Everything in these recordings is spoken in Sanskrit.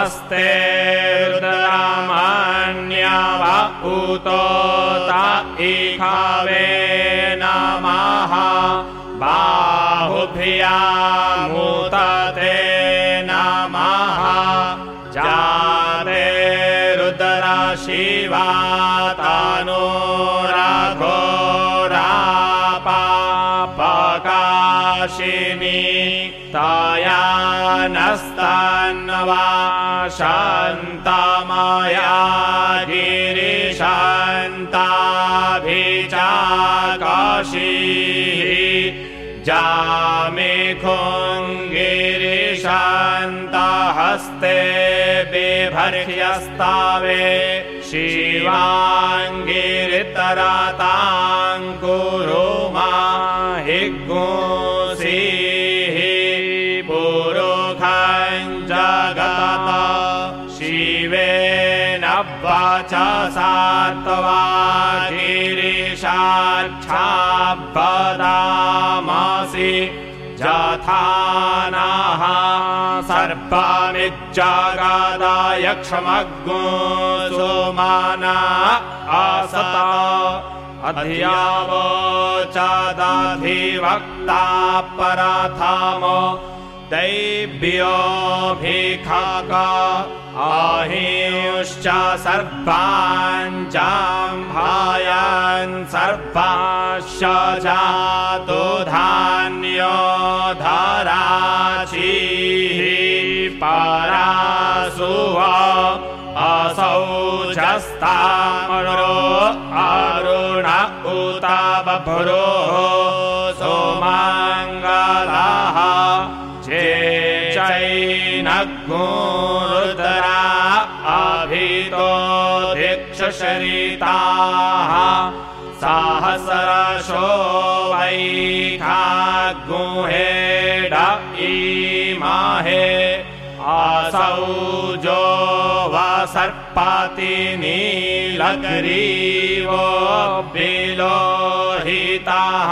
हस्ते रुद्रामण्यव उतो त इखावे नमः बाहुभ्यामुतते नमः जाते रुद्र शिवा तनूराघोरापापकाशिनी तया नस्तन्वा शान्तमया गिरिशान्ताभिचाकाशीः जामेखुङ्गिरिशान्तहस्ते बिभर्ह्यस्तावे शिवाङ्गिरितराताङ्कुरुमा हिग्गुंसीः पुरुखं जगत शिवेन वचसा गिरिशाच्छाबदामसि यथा नः सर्पमिज्जगादयक्षमग्गो सुमना असत अध्यावोचदधिवक्ता परथमो दैव्योऽभिखाक अहिंश्च सर्पाञ्जाम्भायान् सर्पाश्च जातु धान्यो धराचिः परासुव असौजस्तामरो अरुण उत बभ्रो सोमङ्गलः चैनग्गो रुद्रा अभितो दीक्षशरिताः सहस्रशो वैखाग्गुहेड इमहे असौजो वसर्पति नीलग्रीवो विलोहितः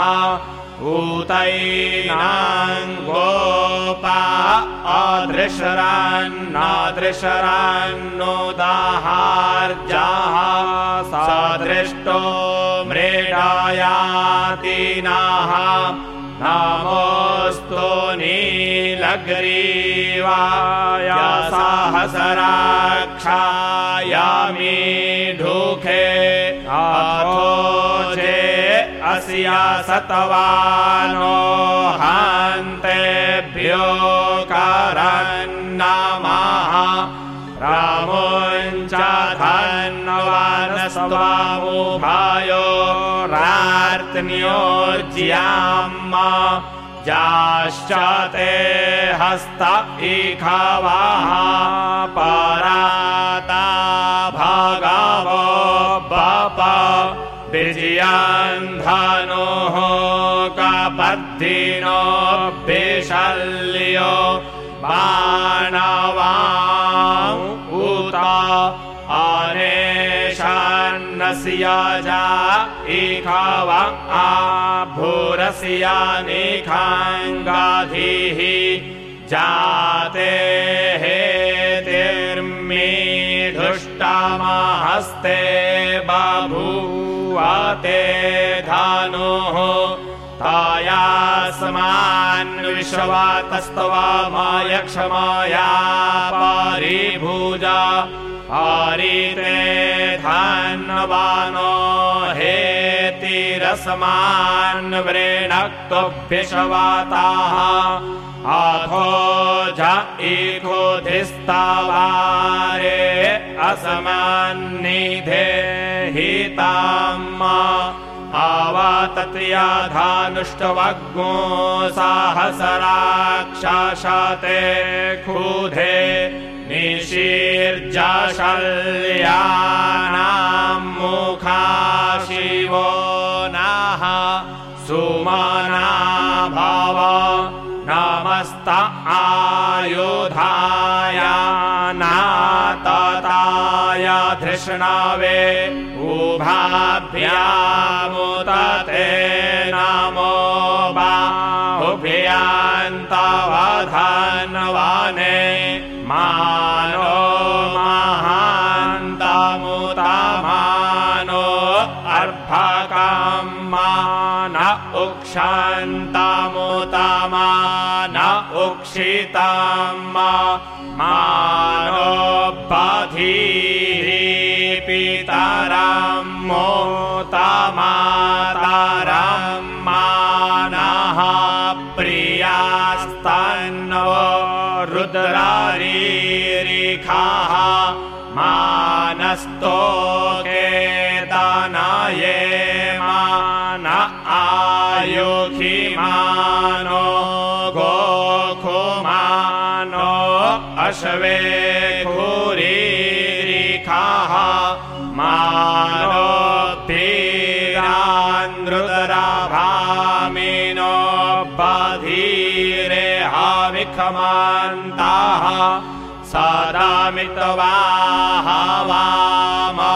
ऊतैनाङ्गोपा अदृशरान्नदृशरान्नोदाहार्जाः सदृष्टो मृडायातिनाः नमोऽस्तु नीलग्रीवाय सहस्राक्षाय मीढुखे अथोजे अस्य सतवानो हन्तेभ्यो करन्नमः रामोञ्च धन्वनस्त्वामुभयो रार्त्न्योज्याम जाश्च ते हस्त इखवः पराता भगवो बप विजयान्धनोः कपर्दिनो विशल्यो मानवां उत अनेशान्नस्य जा इखवं आभूरस्य निखाङ्गाधिः जाते हेतिर्मीढुष्टमहस्ते बभूवते धनुः तयास्मान् विश्वतस्तवामयक्षमया परिभुजा हरिते धन्वानो हेतिरस्मान् वृणक्तोऽभ्यशवतः अथो ज इखुधिस्तवारे अस्मन्निधे हिताम् अवतत्याधानुष्टवग्गो सहस्राक्षसते खुधे निशीर्जशल्यानां मुखा शिवो नः सुमना भव नमस्त आयुधाय नातताय धृष्णवे उभाभ्यामुदते नमो बाहुभ्यां तव धन्वने मानो न उक्षन्तमुतमा न उक्षितम् मानोपधीः पितरं मोतमातरं मानः प्रियास्तन्वो रुद्रारीरिखाः मानस्तोके तनये मान आयुखिमानो गोखुमानो अश्वे खुरीरिखाः मानो धीरानृतराभामिनो बधीरे हविखमन्ताः सदामित्वाः वाम